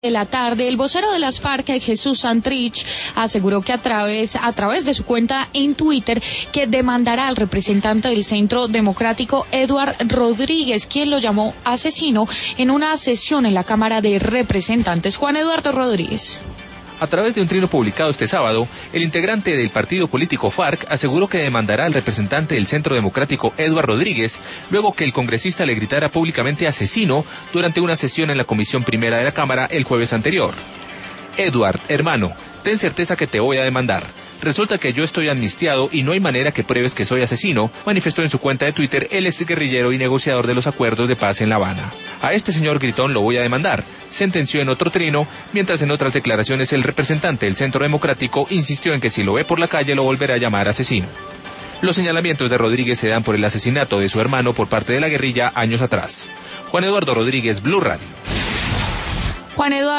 de la tarde, el vocero de las FARC, Jesús Santrich, aseguró que a través de su cuenta en Twitter que demandará al representante del Centro Democrático, Eduard Rodríguez, quien lo llamó asesino en una sesión en la Cámara de Representantes. Juan Eduardo Rodríguez. A través de un trino publicado este sábado, el integrante del partido político FARC aseguró que demandará al representante del Centro Democrático, Eduard Rodríguez, luego que el congresista le gritara públicamente asesino durante una sesión en la Comisión Primera de la Cámara el jueves anterior. Eduard, hermano, ten certeza que te voy a demandar. Resulta que yo estoy amnistiado y no hay manera que pruebes que soy asesino, manifestó en su cuenta de Twitter el exguerrillero y negociador de los acuerdos de paz en La Habana. A este señor gritón lo voy a demandar, sentenció en otro trino, mientras en otras declaraciones el representante del Centro Democrático insistió en que si lo ve por la calle lo volverá a llamar asesino. Los señalamientos de Rodríguez se dan por el asesinato de su hermano por parte de la guerrilla años atrás. Juan Eduardo Rodríguez, Blue Radio. Juan Eduardo